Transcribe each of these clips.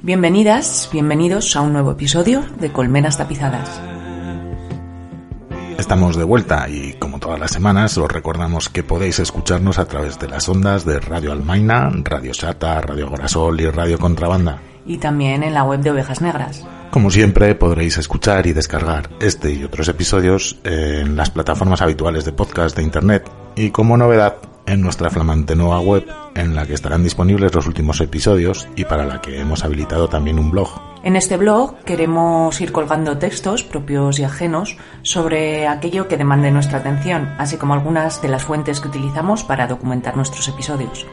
Bienvenidas, bienvenidos a un nuevo episodio de Colmenas Tapizadas. Estamos de vuelta y, como todas las semanas, os recordamos que podéis escucharnos a través de las ondas de Radio Almaina, Radio Sata, Radio Gorasol y Radio Contrabanda. Y también en la web de Ovejas Negras. Como siempre, podréis escuchar y descargar este y otros episodios en las plataformas habituales de podcast de Internet y, como novedad, en nuestra flamante nueva web, en la que estarán disponibles los últimos episodios y para la que hemos habilitado también un blog. En este blog queremos ir colgando textos propios y ajenos sobre aquello que demande nuestra atención, así como algunas de las fuentes que utilizamos para documentar nuestros episodios.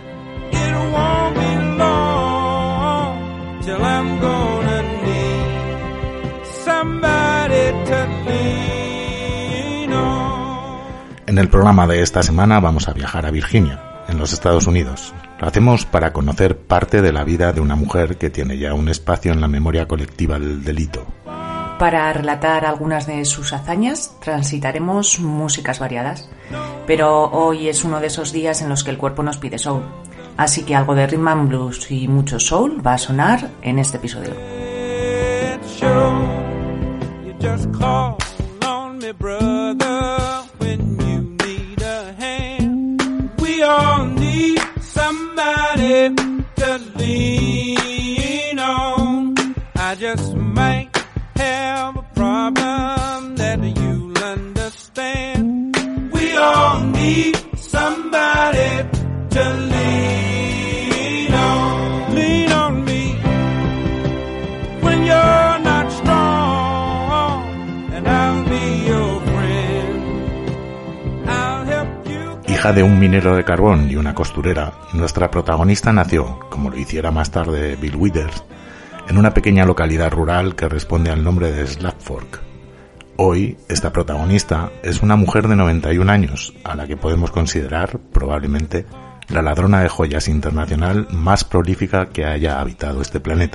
En el programa de esta semana vamos a viajar a Virginia, en los Estados Unidos. Lo hacemos para conocer parte de la vida de una mujer que tiene ya un espacio en la memoria colectiva del delito. Para relatar algunas de sus hazañas, transitaremos músicas variadas. Pero hoy es uno de esos días en los que el cuerpo nos pide soul. Así que algo de rhythm and blues y mucho soul va a sonar en este episodio. Somebody to lean on. I just might have a problem that you'll understand. We all need somebody to lean on. Lean on me when you're not strong, and I'll be your friend. I'll help you. Hija de un minero de carbón y una costurera, nuestra protagonista nació, como lo hiciera más tarde Bill Withers, en una pequeña localidad rural que responde al nombre de Slab Fork. Hoy, esta protagonista es una mujer de 91 años, a la que podemos considerar, probablemente, la ladrona de joyas internacional más prolífica que haya habitado este planeta.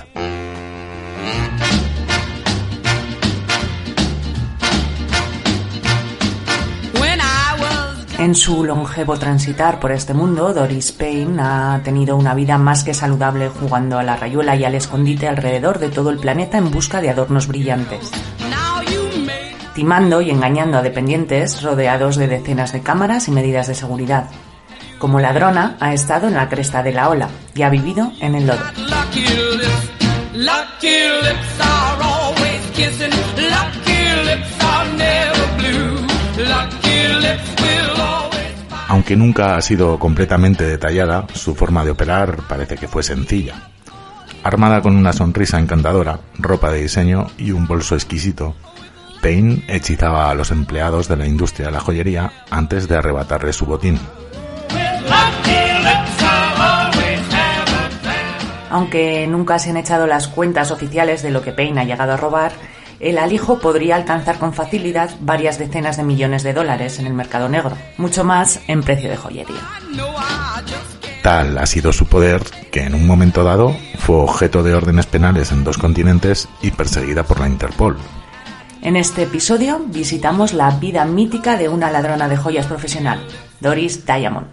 En su longevo transitar por este mundo, Doris Payne ha tenido una vida más que saludable jugando a la rayuela y al escondite alrededor de todo el planeta en busca de adornos brillantes. Timando y engañando a dependientes rodeados de decenas de cámaras y medidas de seguridad. Como ladrona, ha estado en la cresta de la ola y ha vivido en el lodo. Aunque nunca ha sido completamente detallada, su forma de operar parece que fue sencilla. Armada con una sonrisa encantadora, ropa de diseño y un bolso exquisito, Payne hechizaba a los empleados de la industria de la joyería antes de arrebatarle su botín. Aunque nunca se han echado las cuentas oficiales de lo que Payne ha llegado a robar, el alijo podría alcanzar con facilidad varias decenas de millones de dólares en el mercado negro, mucho más en precio de joyería. Tal ha sido su poder que en un momento dado fue objeto de órdenes penales en 2 continentes y perseguida por la Interpol. En este episodio visitamos la vida mítica de una ladrona de joyas profesional, Doris Diamond.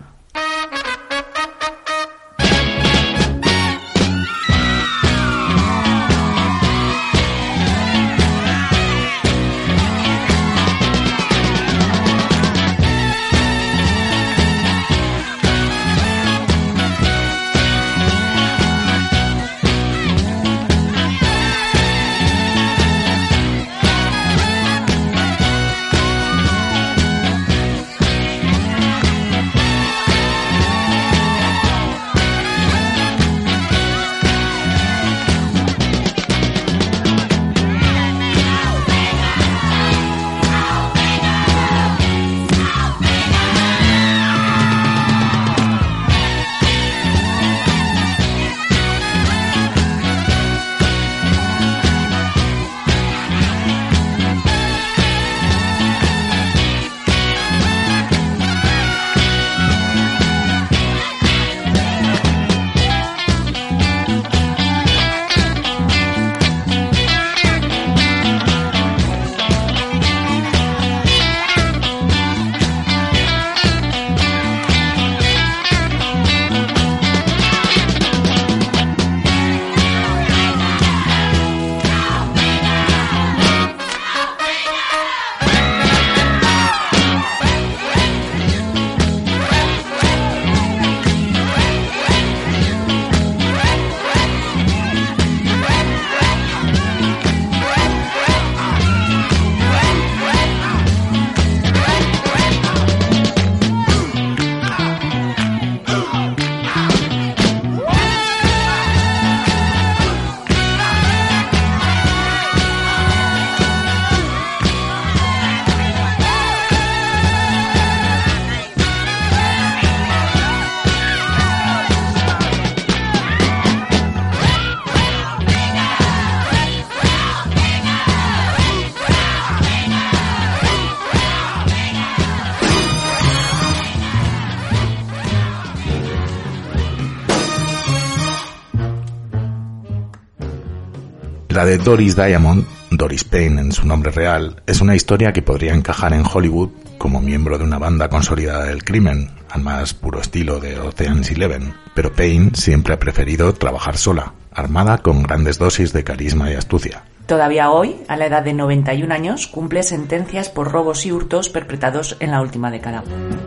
La de Doris Diamond, Doris Payne en su nombre real, es una historia que podría encajar en Hollywood como miembro de una banda consolidada del crimen, al más puro estilo de Ocean's 11, pero Payne siempre ha preferido trabajar sola, armada con grandes dosis de carisma y astucia. Todavía hoy, a la edad de 91 años, cumple sentencias por robos y hurtos perpetrados en la última década.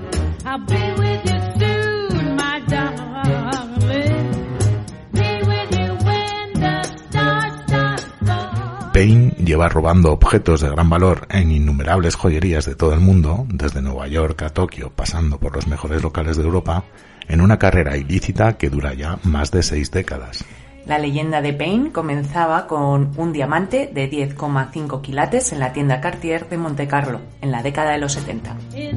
Payne lleva robando objetos de gran valor en innumerables joyerías de todo el mundo, desde Nueva York a Tokio, pasando por los mejores locales de Europa, en una carrera ilícita que dura ya más de 6 décadas. La leyenda de Payne comenzaba con un diamante de 10,5 quilates en la tienda Cartier de Monte Carlo, en la década de los 70.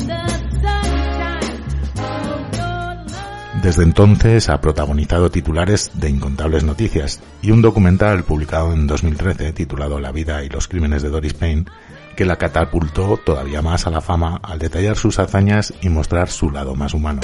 Desde entonces ha protagonizado titulares de incontables noticias y un documental publicado en 2013 titulado La vida y los crímenes de Doris Payne, que la catapultó todavía más a la fama al detallar sus hazañas y mostrar su lado más humano.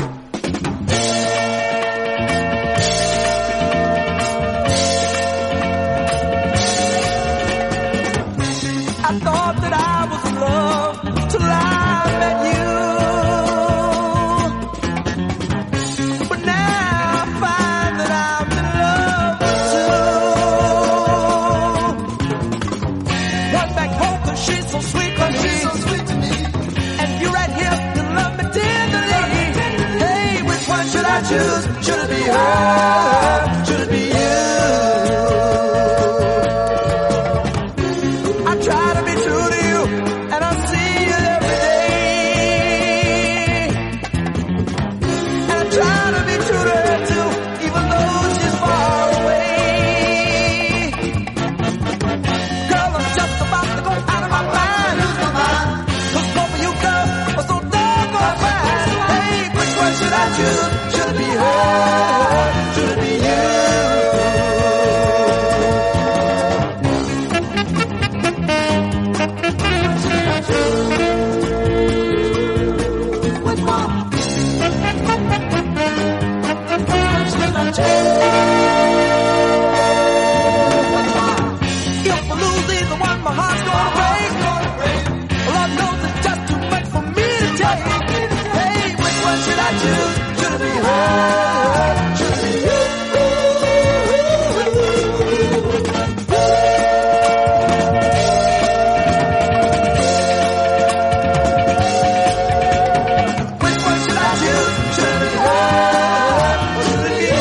Should it be her? Should it be you? I try to be true to you, and I see you every day. And I try to be true to her too, even though she's far away. Girl, I'm just about to go out of my mind. Cause both of you girls are so doggone fine. Hey, which one should I choose? Should it be her? Should it be you? Which one? Should I choose? If I lose either one, my heart's gonna break. Lord knows it's just too much for me to take. Hey, which one should I choose? Should it be her? Should it be you? Which one should I choose? Should it be her? Should it be you?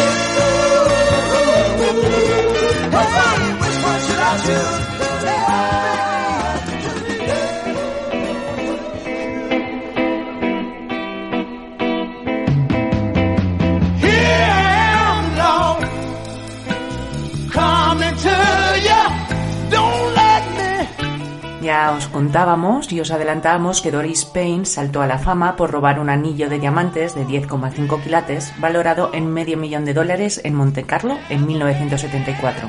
Hey, which one should I choose? Should it be her? Should it be you? Ya os contábamos y os adelantábamos que Doris Payne saltó a la fama por robar un anillo de diamantes de 10,5 quilates valorado en $500,000 en Monte Carlo en 1974.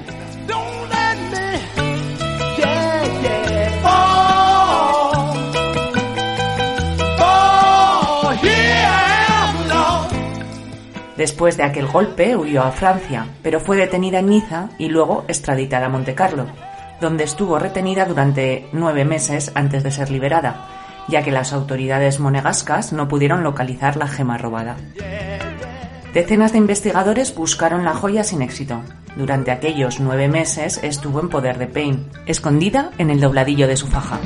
Después de aquel golpe huyó a Francia, pero fue detenida en Niza y luego extraditada a Monte Carlo, donde estuvo retenida durante 9 meses antes de ser liberada, ya que las autoridades monegascas no pudieron localizar la gema robada. Decenas de investigadores buscaron la joya sin éxito. Durante aquellos 9 meses estuvo en poder de Payne, escondida en el dobladillo de su faja.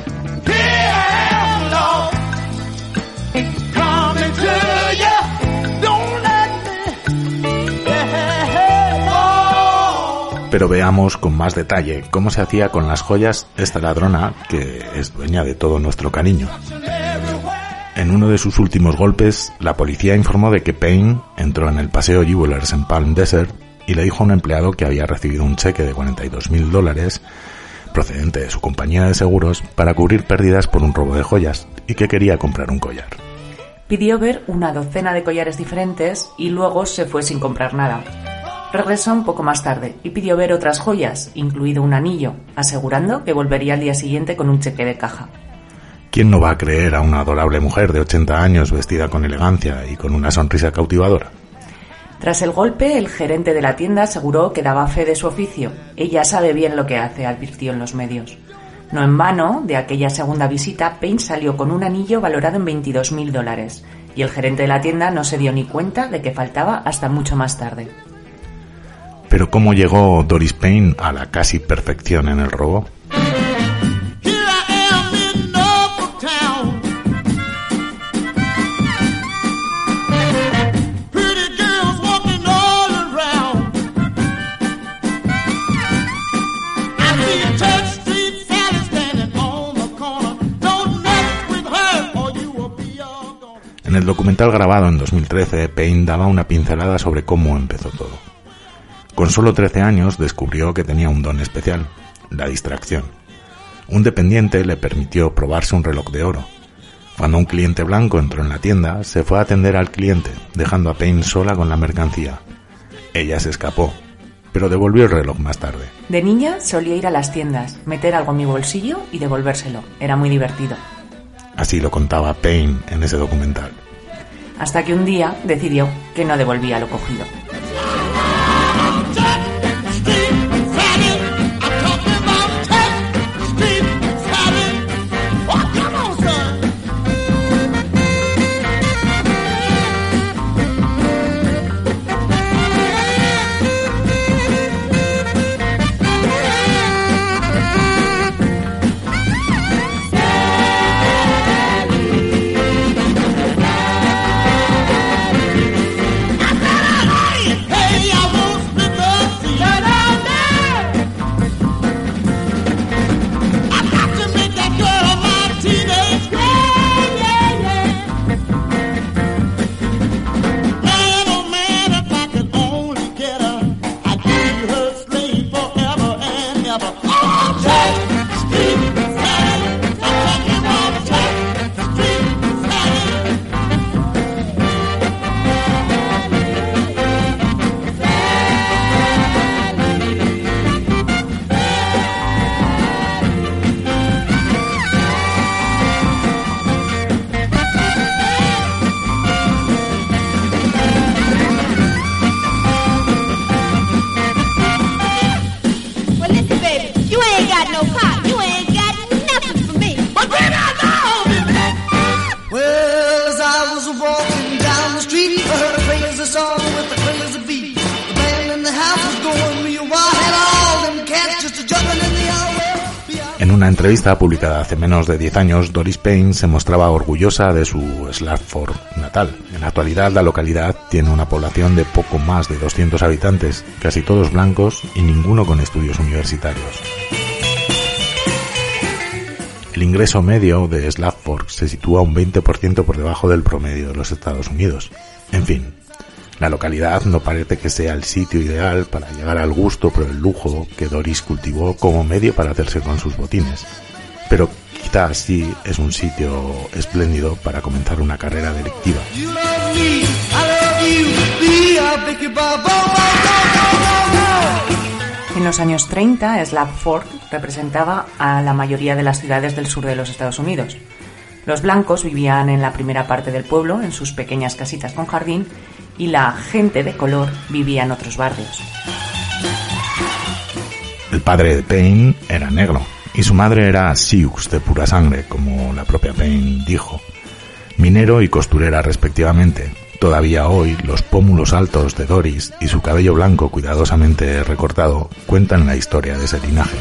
Pero veamos con más detalle cómo se hacía con las joyas esta ladrona que es dueña de todo nuestro cariño. En uno de sus últimos golpes, la policía informó de que Payne entró en el Paseo Jewelers en Palm Desert y le dijo a un empleado que había recibido un cheque de $42,000 procedente de su compañía de seguros para cubrir pérdidas por un robo de joyas y que quería comprar un collar. Pidió ver una docena de collares diferentes y luego se fue sin comprar nada. Regresó un poco más tarde y pidió ver otras joyas, incluido un anillo, asegurando que volvería al día siguiente con un cheque de caja. ¿Quién no va a creer a una adorable mujer de 80 años vestida con elegancia y con una sonrisa cautivadora? Tras el golpe, el gerente de la tienda aseguró que daba fe de su oficio. Ella sabe bien lo que hace, advirtió en los medios. No en vano, de aquella segunda visita, Payne salió con un anillo valorado en $22.000 y el gerente de la tienda no se dio ni cuenta de que faltaba hasta mucho más tarde. Pero ¿cómo llegó Doris Payne a la casi perfección en el robo? En el documental grabado en 2013, Payne daba una pincelada sobre cómo empezó todo. Con solo 13 años descubrió que tenía un don especial, la distracción. Un dependiente le permitió probarse un reloj de oro. Cuando un cliente blanco entró en la tienda, se fue a atender al cliente, dejando a Payne sola con la mercancía. Ella se escapó, pero devolvió el reloj más tarde. De niña solía ir a las tiendas, meter algo en mi bolsillo y devolvérselo. Era muy divertido. Así lo contaba Payne en ese documental. Hasta que un día decidió que no devolvía lo cogido. En una entrevista publicada hace menos de 10 años, Doris Payne se mostraba orgullosa de su Stratford natal. En la actualidad, la localidad tiene una población de poco más de 200 habitantes, casi todos blancos y ninguno con estudios universitarios. El ingreso medio de Stratford se sitúa un 20% por debajo del promedio de los Estados Unidos. En fin, la localidad no parece que sea el sitio ideal para llegar al gusto por el lujo que Doris cultivó como medio para hacerse con sus botines. Pero quizás sí es un sitio espléndido para comenzar una carrera delictiva. En los años 30, Stratford representaba a la mayoría de las ciudades del sur de los Estados Unidos. Los blancos vivían en la primera parte del pueblo, en sus pequeñas casitas con jardín, y la gente de color vivía en otros barrios. El padre de Payne era negro, y su madre era Sioux de pura sangre, como la propia Payne dijo, minero y costurera respectivamente. Todavía hoy, los pómulos altos de Doris y su cabello blanco cuidadosamente recortado cuentan la historia de ese linaje.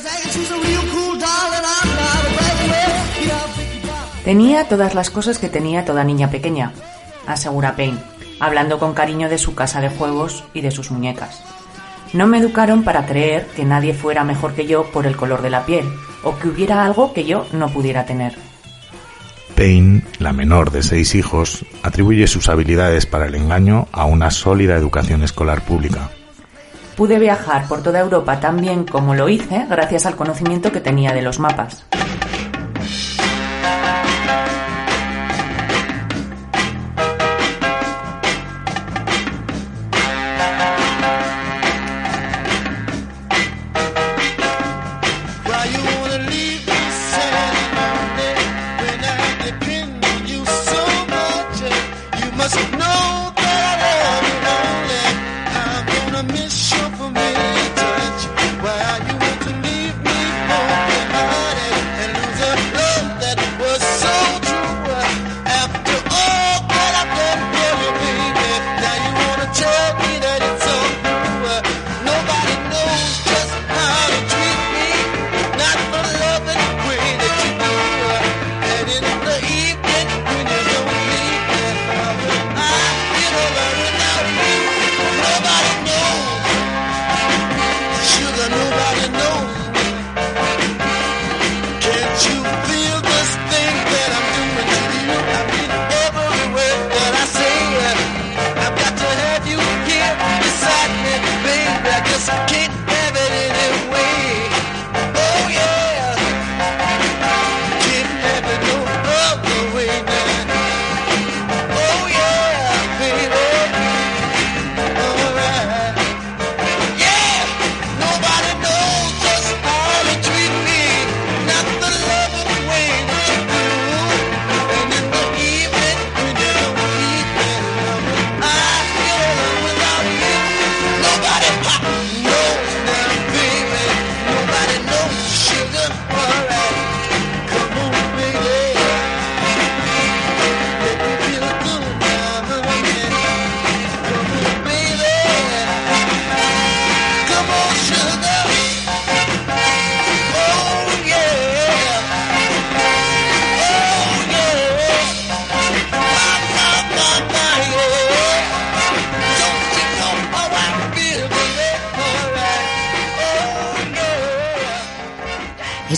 Tenía todas las cosas que tenía toda niña pequeña, asegura Payne, hablando con cariño de su casa de juegos y de sus muñecas. No me educaron para creer que nadie fuera mejor que yo por el color de la piel, o que hubiera algo que yo no pudiera tener. Payne, la menor de 6 hijos, atribuye sus habilidades para el engaño a una sólida educación escolar pública. Pude viajar por toda Europa tan bien como lo hice gracias al conocimiento que tenía de los mapas.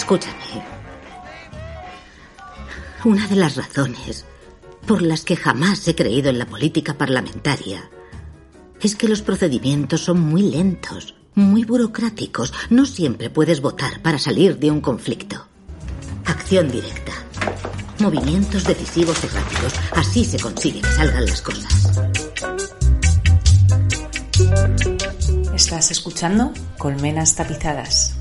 escúchame. Una de las razones por las que jamás he creído en la política parlamentaria es que los procedimientos son muy lentos, muy burocráticos. No siempre puedes votar para salir de un conflicto. Acción directa. Movimientos decisivos y rápidos. Así se consigue que salgan las cosas. Estás escuchando Colmenas Tapizadas.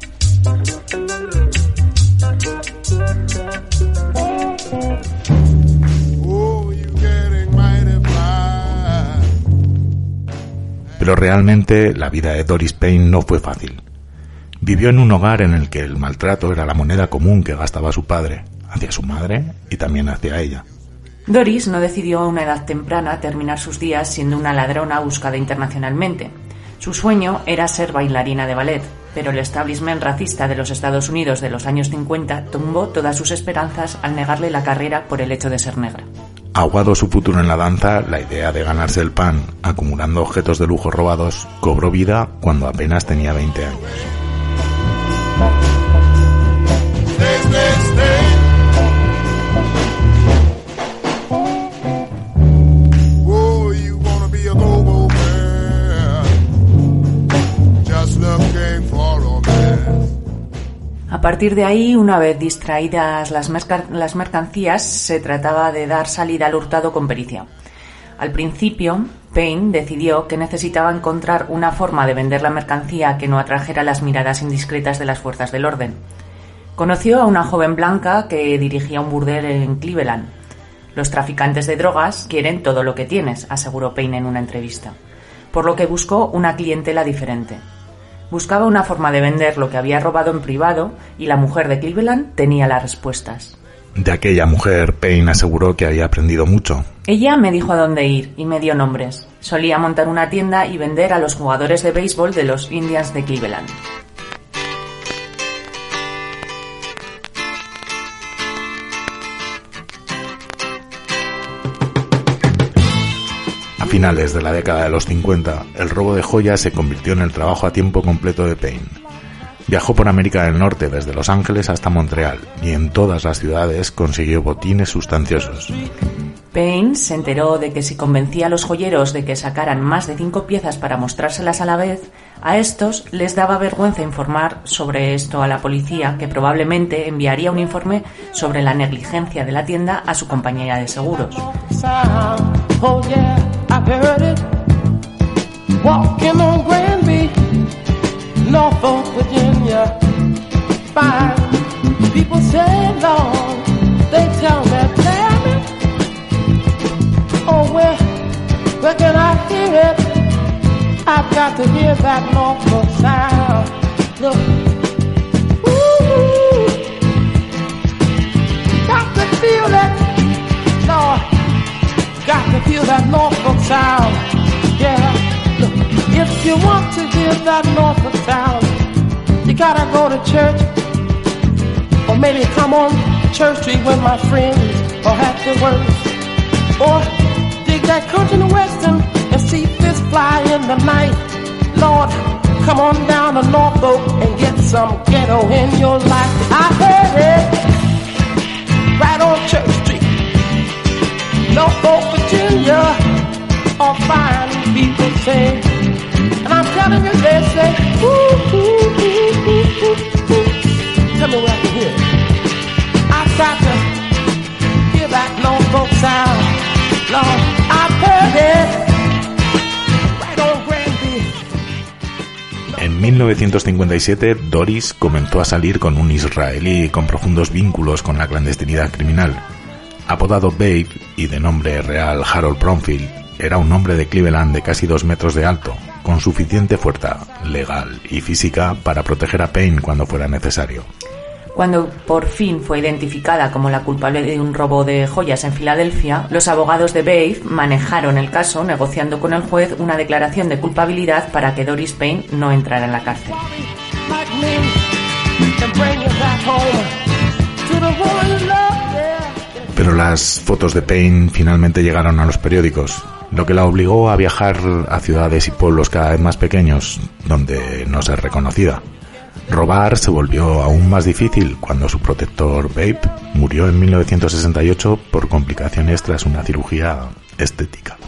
Pero realmente la vida de Doris Payne no fue fácil. Vivió en un hogar en el que el maltrato era la moneda común que gastaba su padre, hacia su madre y también hacia ella. Doris no decidió a una edad temprana terminar sus días siendo una ladrona buscada internacionalmente. Su sueño era ser bailarina de ballet, pero el establishment racista de los Estados Unidos de los años 50 tumbó todas sus esperanzas al negarle la carrera por el hecho de ser negra. Aguado su futuro en la danza, la idea de ganarse el pan acumulando objetos de lujo robados cobró vida cuando apenas tenía 20 años. A partir de ahí, una vez distraídas las mercancías, se trataba de dar salida al hurtado con pericia. Al principio, Payne decidió que necesitaba encontrar una forma de vender la mercancía que no atrajera las miradas indiscretas de las fuerzas del orden. Conoció a una joven blanca que dirigía un burdel en Cleveland. Los traficantes de drogas quieren todo lo que tienes, aseguró Payne en una entrevista, por lo que buscó una clientela diferente. Buscaba una forma de vender lo que había robado en privado y la mujer de Cleveland tenía las respuestas. De aquella mujer, Payne aseguró que había aprendido mucho. Ella me dijo a dónde ir y me dio nombres. Solía montar una tienda y vender a los jugadores de béisbol de los Indians de Cleveland. A finales de la década de los 50, el robo de joyas se convirtió en el trabajo a tiempo completo de Payne. Viajó por América del Norte desde Los Ángeles hasta Montreal y en todas las ciudades consiguió botines sustanciosos. Payne se enteró de que si convencía a los joyeros de que sacaran más de 5 piezas para mostrárselas a la vez, a estos les daba vergüenza informar sobre esto a la policía, que probablemente enviaría un informe sobre la negligencia de la tienda a su compañía de seguros. Oh yeah, I've heard it. Walking on Granby, Norfolk, Virginia. Fine. People say Lord, they tell me, tell me. Oh, where can I hear it? I've got to hear that Norfolk sound. Look, ooh, got to feel it, Lord. Got to feel that Norfolk sound, yeah. Look, if you want to hear that Norfolk sound, you gotta go to church, or maybe come on Church Street with my friends, or have to work, or dig that country and western and see fish fly in the night. Lord, come on down to Norfolk and get some ghetto in your life. I heard it right on Church Street. Norfolk, Virginia, all fine people say, and I'm telling you, they say, ooh, ooh, ooh, ooh, ooh, ooh. Tell me where I can hear it. I've got to hear that Norfolk sound, Lord, I've heard it, right on Granby. En 1957, Doris comenzó a salir con un israelí con profundos vínculos con la clandestinidad criminal. Apodado Babe y de nombre real Harold Bromfield, era un hombre de Cleveland de casi 2 metros de alto, con suficiente fuerza legal y física para proteger a Payne cuando fuera necesario. Cuando por fin fue identificada como la culpable de un robo de joyas en Filadelfia, los abogados de Babe manejaron el caso negociando con el juez una declaración de culpabilidad para que Doris Payne no entrara en la cárcel. Pero las fotos de Payne finalmente llegaron a los periódicos, lo que la obligó a viajar a ciudades y pueblos cada vez más pequeños, donde no ser reconocida. Robar se volvió aún más difícil cuando su protector Babe murió en 1968 por complicaciones tras una cirugía estética.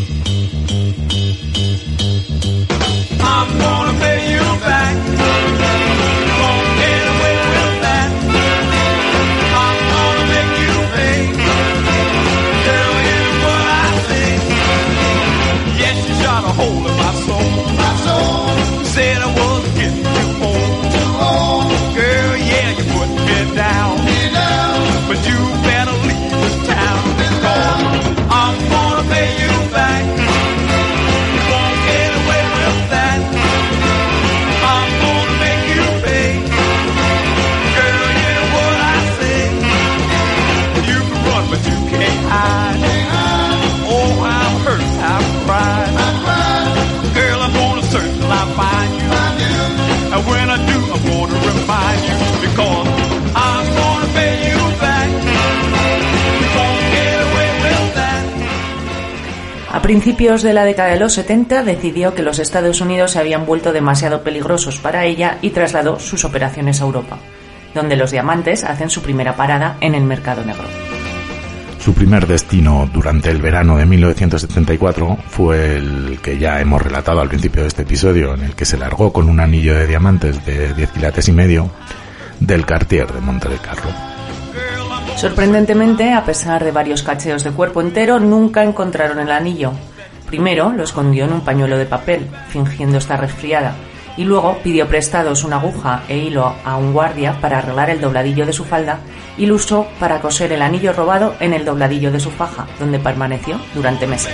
I'm gonna pay you back. Won't get away with that. I'm gonna make you pay. Girl, here's what I say. Yes, you shot a hole in my soul. My soul. Said I was getting too old. Too old. Girl, yeah, you put me down. But you better leave this town. Because I'm gonna pay you back. Won't get away with that. I'm gonna make you pay. Girl, you know what I say. You can run, but you can't hide. Oh, I'm hurt, I've cried. Girl, I'm gonna search till I find you. And when I do, I'm gonna remind you. Because I'm gonna pay you back. Won't get away with that. A principios de la década de los 70 decidió que los Estados Unidos se habían vuelto demasiado peligrosos para ella y trasladó sus operaciones a Europa, donde los diamantes hacen su primera parada en el mercado negro. Su primer destino durante el verano de 1974 fue el que ya hemos relatado al principio de este episodio, en el que se largó con un anillo de diamantes de 10,5 quilates del Cartier de Monte-Carlo. Sorprendentemente, a pesar de varios cacheos de cuerpo entero, nunca encontraron el anillo. Primero lo escondió en un pañuelo de papel, fingiendo estar resfriada, y luego pidió prestados una aguja e hilo a un guardia para arreglar el dobladillo de su falda y lo usó para coser el anillo robado en el dobladillo de su faja, donde permaneció durante meses.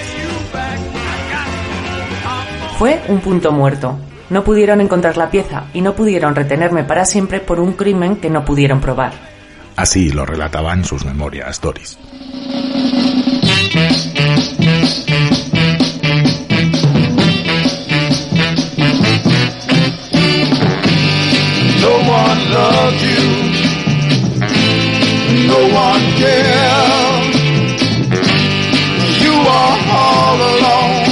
Fue un punto muerto. No pudieron encontrar la pieza y no pudieron retenerme para siempre por un crimen que no pudieron probar. Así lo relataba en sus memorias Doris. No one loved you, no one cared. You are all alone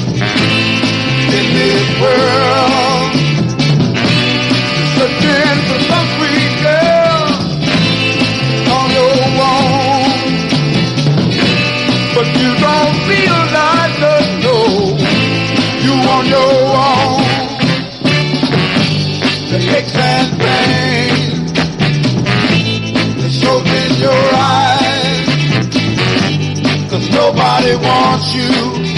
in this world, searching for some sweet girl on your own. But you don't realize that no, you on your own. The aches and pain, the shows in your eyes, 'cause nobody wants you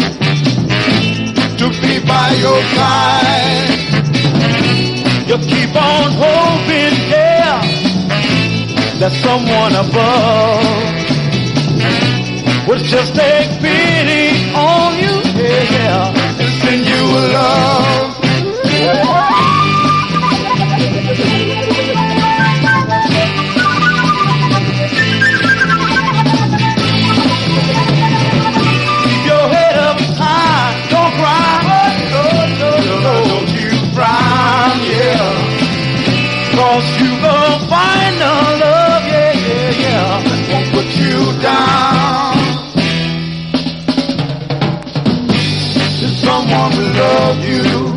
to be by your side. You keep on hoping, yeah, that someone above will just take pity on you, yeah, and send you a love. Keep your head up high, don't cry, don't you cry, yeah, 'cause you gonna find a love, yeah, won't put you down. Someone will love you,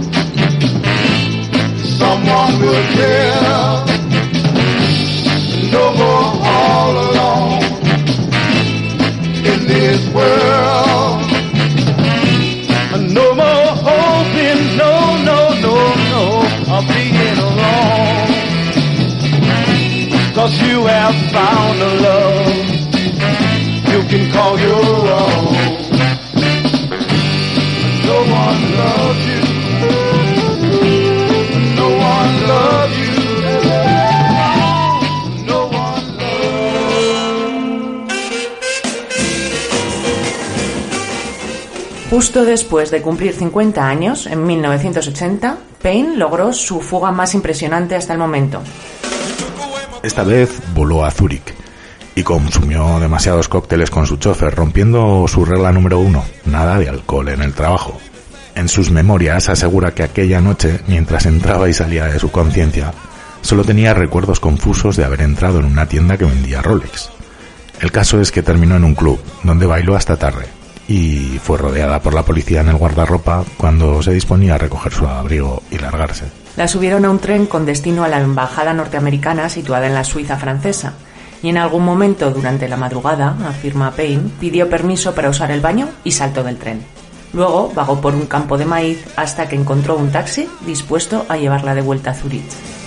someone will care. No more all alone in this world. No more hoping, no, of being alone. 'Cause you have found a love you can call your own. No one loves you. No one loves you. No one loves you. Justo después de cumplir 50 años, en 1980, Payne logró su fuga más impresionante hasta el momento. Esta vez voló a Zúrich y consumió demasiados cócteles con su chofer, rompiendo su regla número 1, nada de alcohol en el trabajo. En sus memorias asegura que aquella noche, mientras entraba y salía de su conciencia, solo tenía recuerdos confusos de haber entrado en una tienda que vendía Rolex. El caso es que terminó en un club, donde bailó hasta tarde, y fue rodeada por la policía en el guardarropa cuando se disponía a recoger su abrigo y largarse. La subieron a un tren con destino a la embajada norteamericana situada en la Suiza francesa, y en algún momento durante la madrugada, afirma Payne, pidió permiso para usar el baño y saltó del tren. Luego vagó por un campo de maíz hasta que encontró un taxi dispuesto a llevarla de vuelta a Zurich.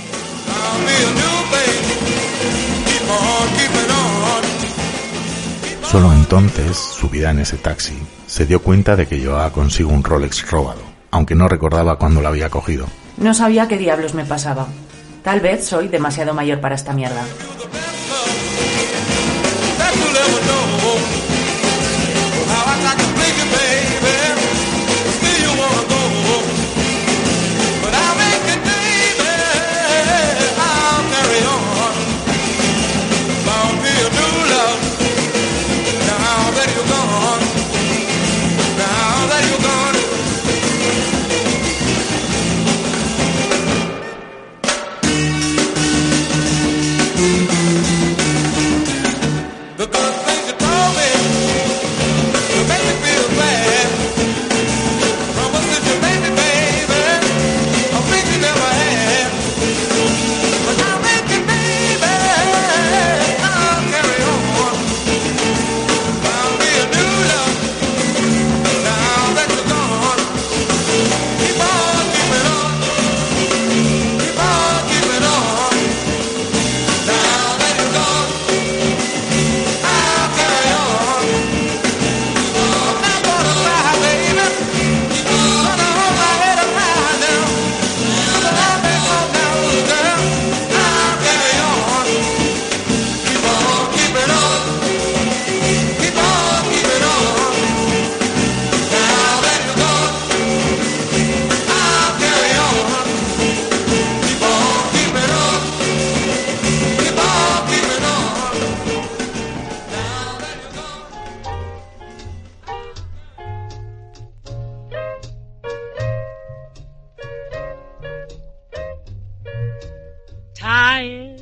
Solo entonces, subida en ese taxi, se dio cuenta de que llevaba consigo un Rolex robado, aunque no recordaba cuándo lo había cogido. No sabía qué diablos me pasaba. Tal vez soy demasiado mayor para esta mierda. Tired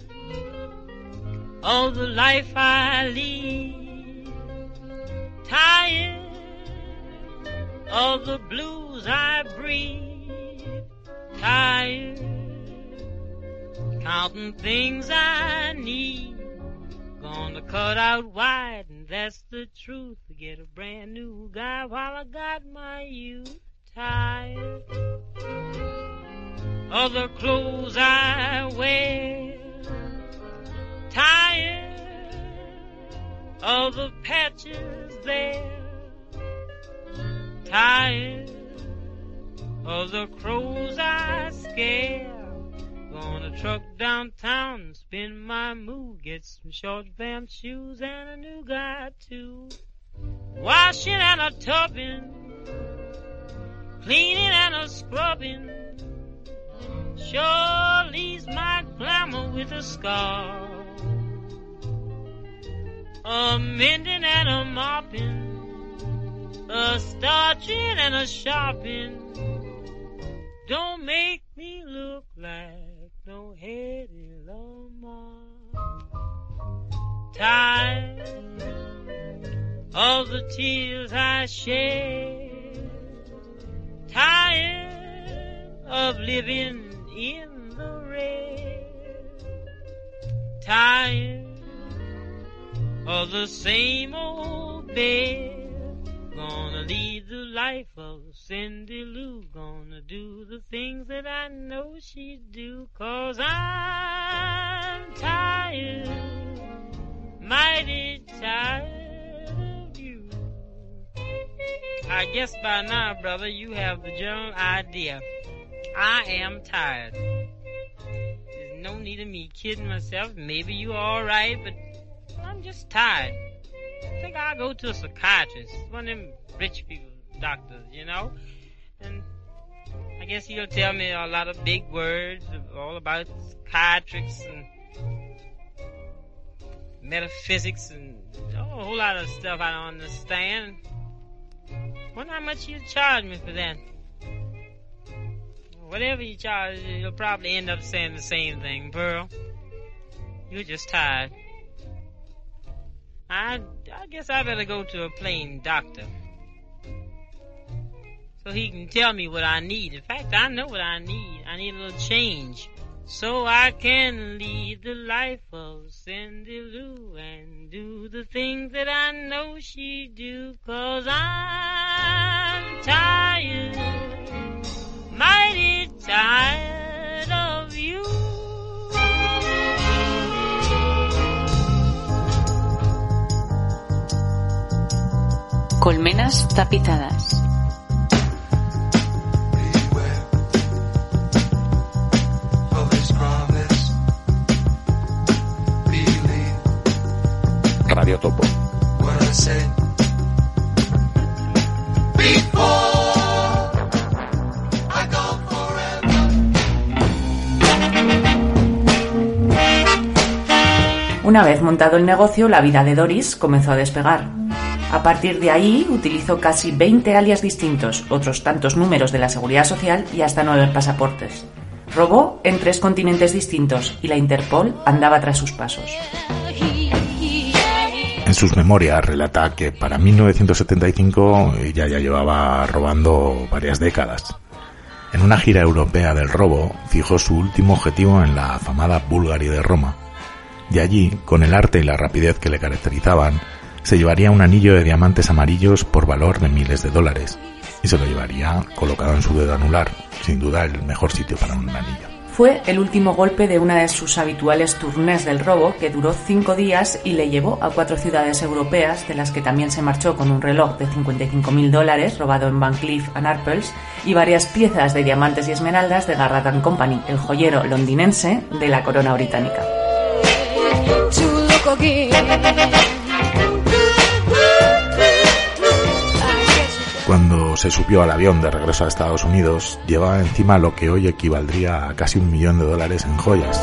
of the life I lead, tired of the blues I breathe, tired counting things I need, gonna cut out wide and that's the truth, get a brand new guy while I got my youth. Tired of the clothes I wear, tired of the patches there, tired of the crows I scare, gonna truck downtown and spin my mood, get some short vamp shoes and a new guy too, washing and a tubbing, cleaning and a scrubbing, sure leaves my glamour with a scar. A mending and a mopping, a starching and a shopping, don't make me look like no Hedy Lamarr. Tired of the tears I shed, tired of living in the red, tired of the same old bed, gonna lead the life of Cindy Lou, gonna do the things that I know she'd do, 'cause I'm tired, mighty tired of you. I guess by now, brother, you have the general idea. I am tired. There's no need of me kidding myself. Maybe you're alright, but I'm just tired. I think I'll go to a psychiatrist, one of them rich people doctors, you know? And I guess he'll tell me a lot of big words all about psychiatrics and metaphysics and a whole lot of stuff I don't understand. Wonder how much he'll charge me for that. Whatever you charge, you'll probably end up saying the same thing. Pearl, you're just tired. I I guess I better go to a plain doctor so he can tell me what I need. In fact, I know what I need. I need a little change so I can lead the life of Cindy Lou and do the things that I know she do. 'Cause I'm tired, mighty tired of you. Colmenas tapizadas. Radio Topo. Una vez montado el negocio, la vida de Doris comenzó a despegar. A partir de ahí, utilizó casi 20 alias distintos, otros tantos números de la Seguridad Social y hasta 9 pasaportes. Robó en 3 continentes distintos y la Interpol andaba tras sus pasos. En sus memorias relata que para 1975 ella ya llevaba robando varias décadas. En una gira europea del robo, fijó su último objetivo en la afamada Bulgari de Roma. De allí, con el arte y la rapidez que le caracterizaban, se llevaría un anillo de diamantes amarillos por valor de miles de dólares y se lo llevaría colocado en su dedo anular, sin duda el mejor sitio para un anillo. Fue el último golpe de una de sus habituales tournées del robo que duró 5 días y le llevó a 4 ciudades europeas, de las que también se marchó con un reloj de $55.000 robado en Van Cleef & Arpels y varias piezas de diamantes y esmeraldas de Garrett & Company, el joyero londinense de la corona británica. Cuando se subió al avión de regreso a Estados Unidos, llevaba encima lo que hoy equivaldría a casi $1 millón en joyas.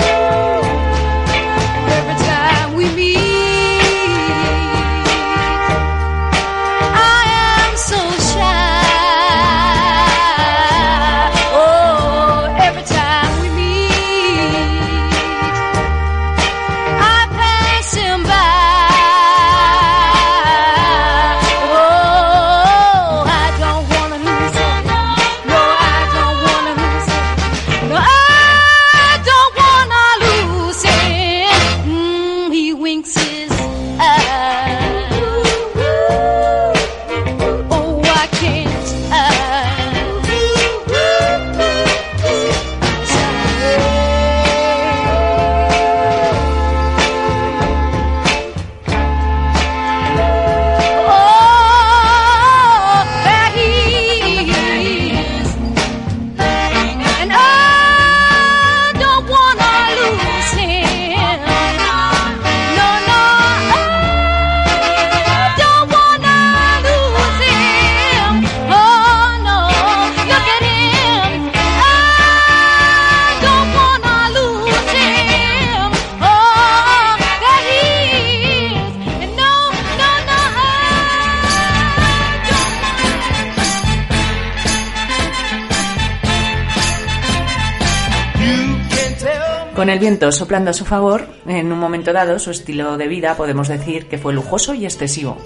Con el viento soplando a su favor, en un momento dado su estilo de vida podemos decir que fue lujoso y excesivo.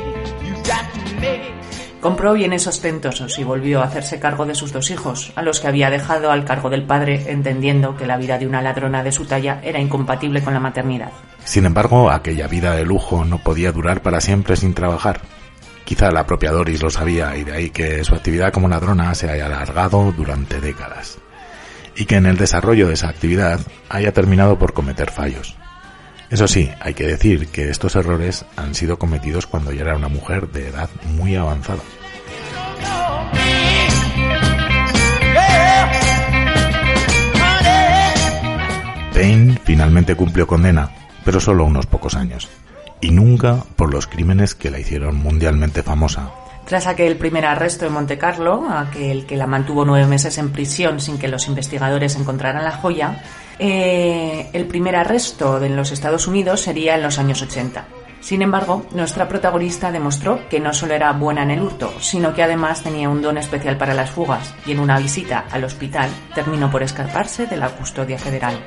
Compró bienes ostentosos y volvió a hacerse cargo de sus 2 hijos, a los que había dejado al cargo del padre, entendiendo que la vida de una ladrona de su talla era incompatible con la maternidad. Sin embargo, aquella vida de lujo no podía durar para siempre sin trabajar. Quizá la propia Doris lo sabía y de ahí que su actividad como ladrona se haya alargado durante décadas. Y que en el desarrollo de esa actividad haya terminado por cometer fallos. Eso sí, hay que decir que estos errores han sido cometidos cuando ya era una mujer de edad muy avanzada. Payne finalmente cumplió condena, pero solo unos pocos años, y nunca por los crímenes que la hicieron mundialmente famosa. Tras aquel primer arresto en Monte Carlo, aquel que la mantuvo 9 meses en prisión sin que los investigadores encontraran la joya, el primer arresto en los Estados Unidos sería en los años 80. Sin embargo, nuestra protagonista demostró que no solo era buena en el hurto, sino que además tenía un don especial para las fugas, y en una visita al hospital terminó por escaparse de la custodia federal.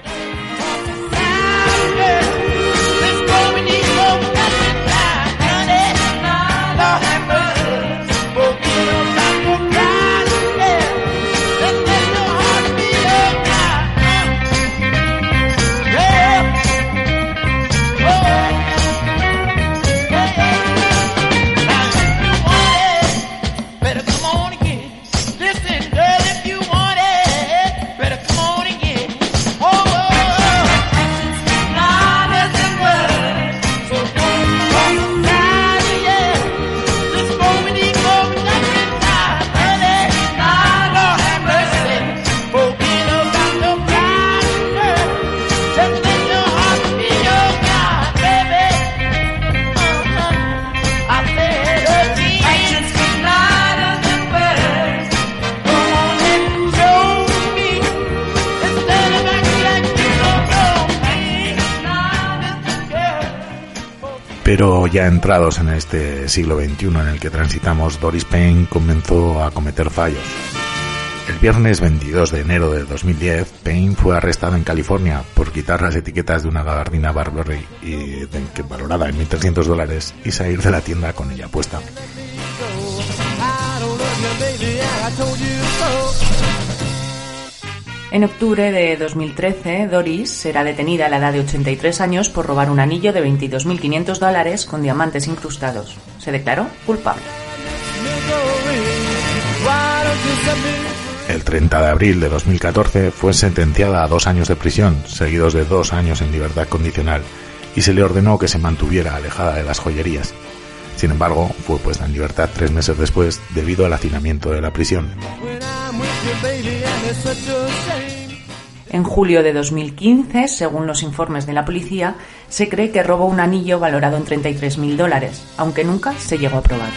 Pero ya entrados en este siglo XXI en el que transitamos, Doris Payne comenzó a cometer fallos. El viernes 22 de enero de 2010, Payne fue arrestada en California por quitar las etiquetas de una gabardina Burberry valorada en $1.300 y salir de la tienda con ella puesta. En octubre de 2013, Doris será detenida a la edad de 83 años por robar un anillo de $22.500 con diamantes incrustados. Se declaró culpable. El 30 de abril de 2014 fue sentenciada a 2 años de prisión, seguidos de 2 años en libertad condicional, y se le ordenó que se mantuviera alejada de las joyerías. Sin embargo, fue puesta en libertad 3 meses después debido al hacinamiento de la prisión. En julio de 2015, según los informes de la policía, se cree que robó un anillo valorado en $33.000, aunque nunca se llegó a probar.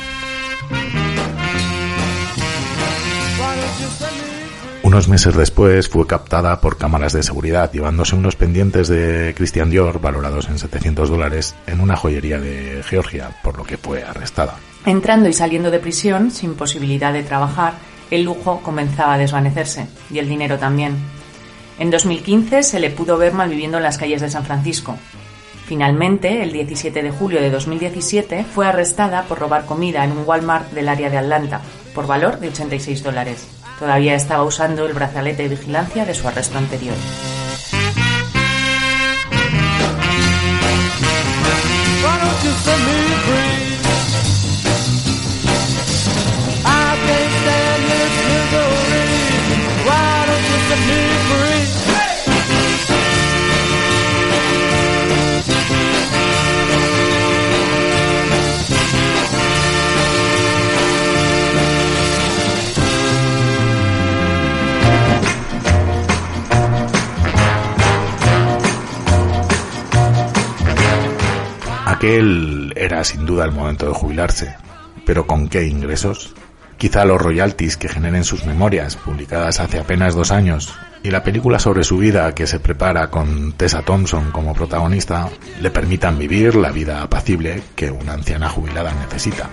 Unos meses después fue captada por cámaras de seguridad llevándose unos pendientes de Christian Dior valorados en $700 en una joyería de Georgia, por lo que fue arrestada. Entrando y saliendo de prisión, sin posibilidad de trabajar, el lujo comenzaba a desvanecerse, y el dinero también. En 2015 se le pudo ver malviviendo en las calles de San Francisco. Finalmente, el 17 de julio de 2017, fue arrestada por robar comida en un Walmart del área de Atlanta, por valor de $86. Todavía estaba usando el brazalete de vigilancia de su arresto anterior. Aquel era sin duda el momento de jubilarse, pero ¿con qué ingresos? Quizá los royalties que generen sus memorias, publicadas hace apenas 2 años, y la película sobre su vida que se prepara con Tessa Thompson como protagonista, le permitan vivir la vida apacible que una anciana jubilada necesita.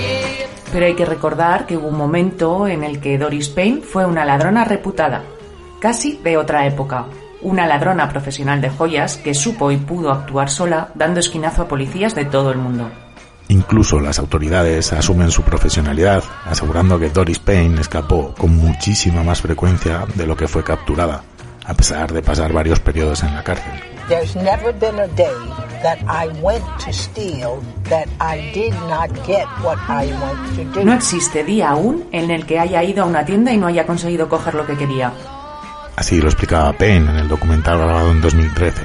Pero hay que recordar que hubo un momento en el que Doris Payne fue una ladrona reputada, casi de otra época. Una ladrona profesional de joyas que supo y pudo actuar sola dando esquinazo a policías de todo el mundo. Incluso las autoridades asumen su profesionalidad, asegurando que Doris Payne escapó con muchísima más frecuencia de lo que fue capturada, a pesar de pasar varios periodos en la cárcel. There's never been a day that I went to steal that I did not get what I went to do. No existe día aún en el que haya ido a una tienda y no haya conseguido coger lo que quería. Así lo explicaba Payne en el documental grabado en 2013.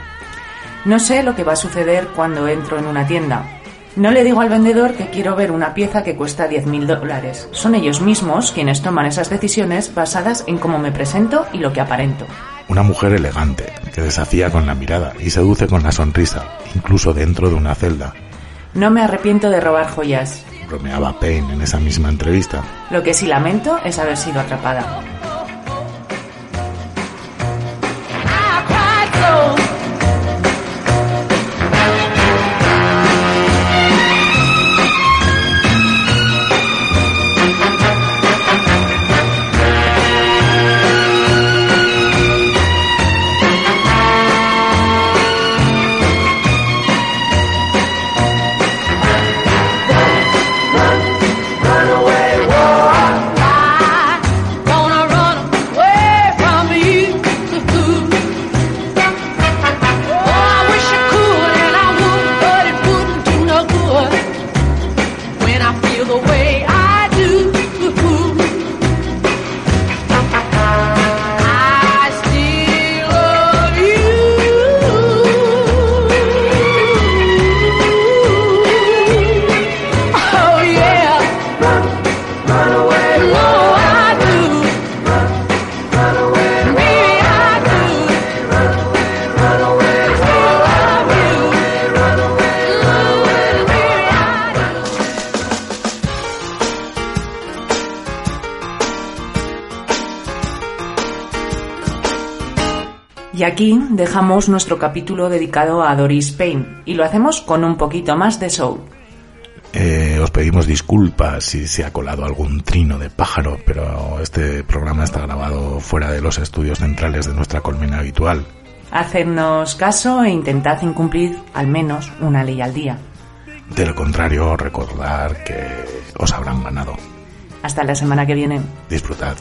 No sé lo que va a suceder cuando entro en una tienda. No le digo al vendedor que quiero ver una pieza que cuesta $10.000. Son ellos mismos quienes toman esas decisiones basadas en cómo me presento y lo que aparento. Una mujer elegante, que desafía con la mirada y seduce con la sonrisa, incluso dentro de una celda. No me arrepiento de robar joyas, bromeaba Payne en esa misma entrevista. Lo que sí lamento es haber sido atrapada. Gonna Y aquí dejamos nuestro capítulo dedicado a Doris Payne y lo hacemos con un poquito más de soul. Os pedimos disculpas si se ha colado algún trino de pájaro, pero este programa está grabado fuera de los estudios centrales de nuestra colmena habitual. Hacednos caso e intentad incumplir al menos una ley al día. De lo contrario, recordad que os habrán ganado. Hasta la semana que viene. Disfrutad.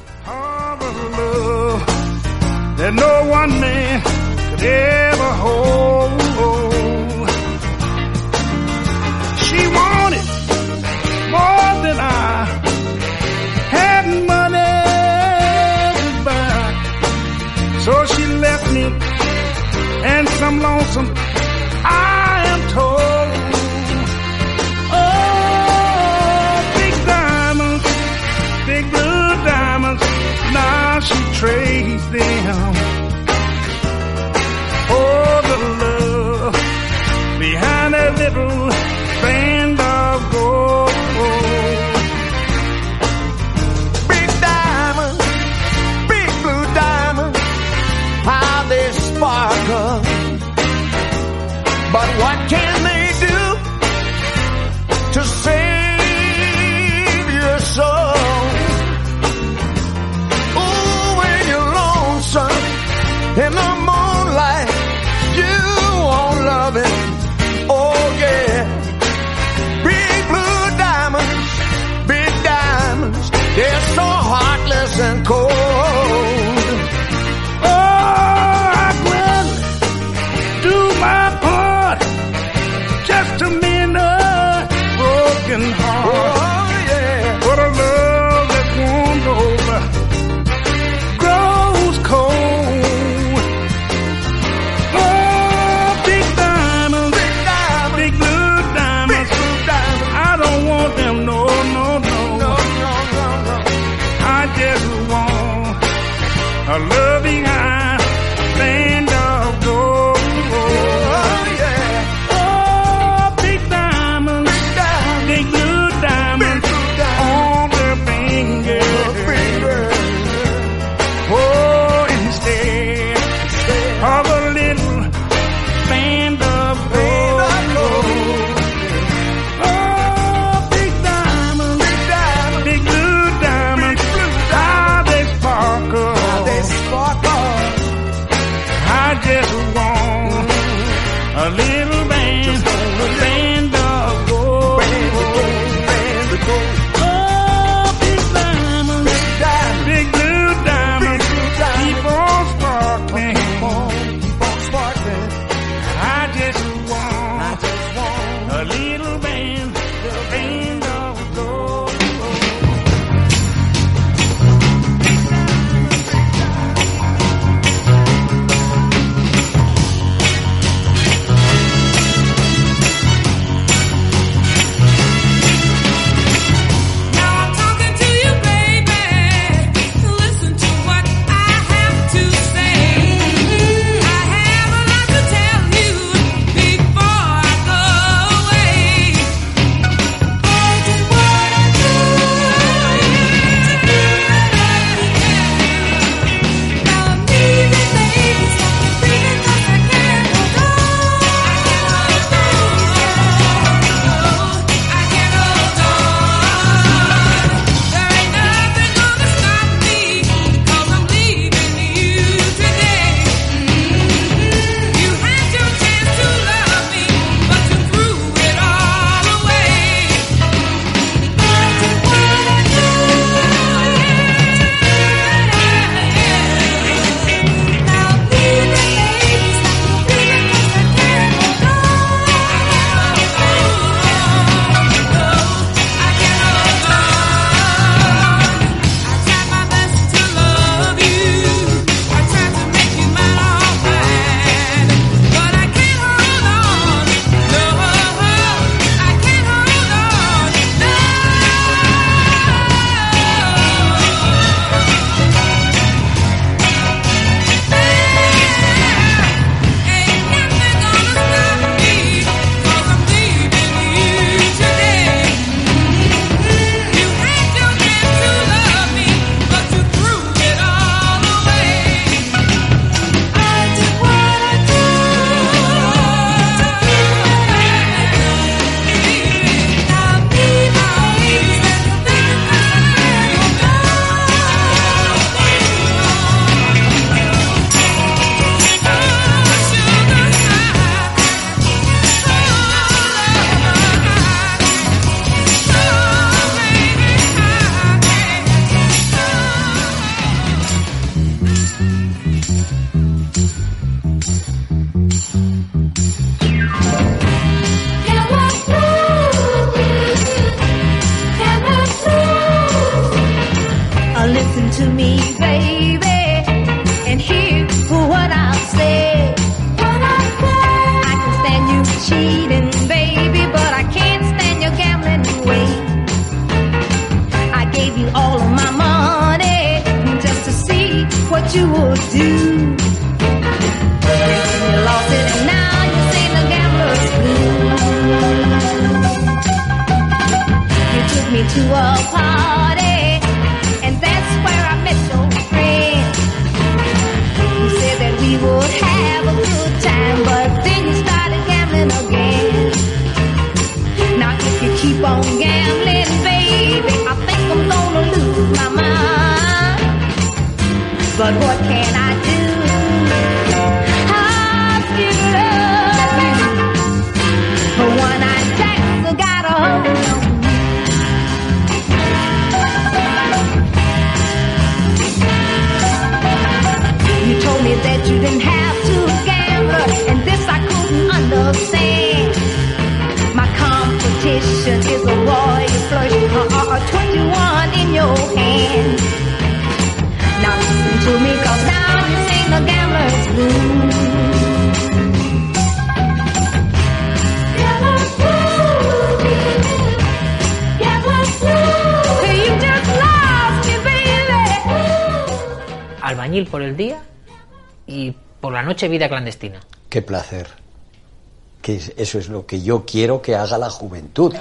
That no one man could ever hold. She wanted more than I had money to buy, so she left me and some lonesome, I am told. Oh, big diamonds, big blue diamonds, now she trades them. Oh, the love behind that little band of gold. Big diamonds, big blue diamonds, how they sparkle. But what can they do to save your soul? Ooh, when you're lonesome in the moonlight, you won't love it. Oh yeah. Big blue diamonds, they're so heartless and cold. Oh, I will do my part just to mend a broken heart. Oh yeah. But a love that won't over grows cold. Oh, big diamonds, big blue diamonds, I don't want them, no. I just want me, baby, and hear what I'll say. I can stand you cheating, baby, but I can't stand your gambling way. I gave you all of my money just to see what you would do. You lost it and now you sing the gambler's blues. You took me to a party, and that's where I met your friend. You said that we would have a good time, but then you started gambling again. Now if you keep on gambling, baby, I think I'm gonna lose my mind. But what can I do? I'll give it up. A one-eyed Jack's got a hold on me. You told me that you didn't have to gamble, and this I couldn't understand. My competition is a royal flush or 21 in your hand. Now listen to me, 'cause now you sing the gambler's blues. Gambler's blues. Gambler's blues. You just lost me, baby. Albañil por el día y por la noche vida clandestina. Qué placer. Que eso es lo que yo quiero que haga la juventud.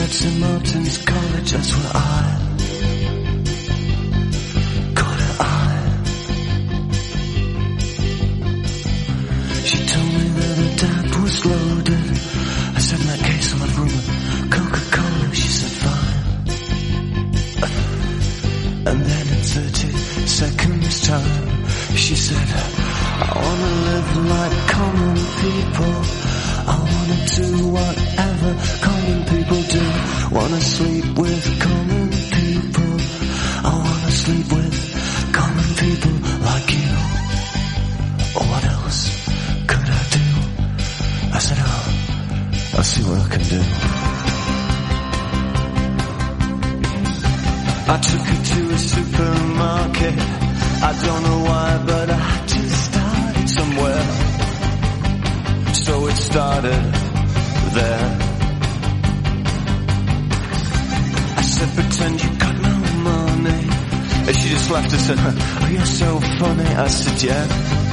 at St. Martin's College, that's where I caught her eye. She told me that her dad was loaded. I said, in that case I'll have room at Coca-Cola. She said, fine. And then in 30 seconds time, she said, I wanna live like common people. I wanna do whatever common people do. Wanna sleep with common people. I wanna sleep with common people like you. What else could I do? I said, oh, I'll see what I can do. I took her to a supermarket. I don't know why, but I just started somewhere. So it started there. I said, pretend you got no money. And she just laughed and said, oh, you're so funny. I said, yeah.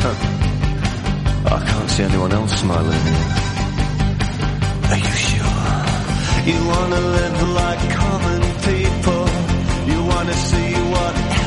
I can't see anyone else smiling. Are you sure? You wanna live like common people. You wanna see what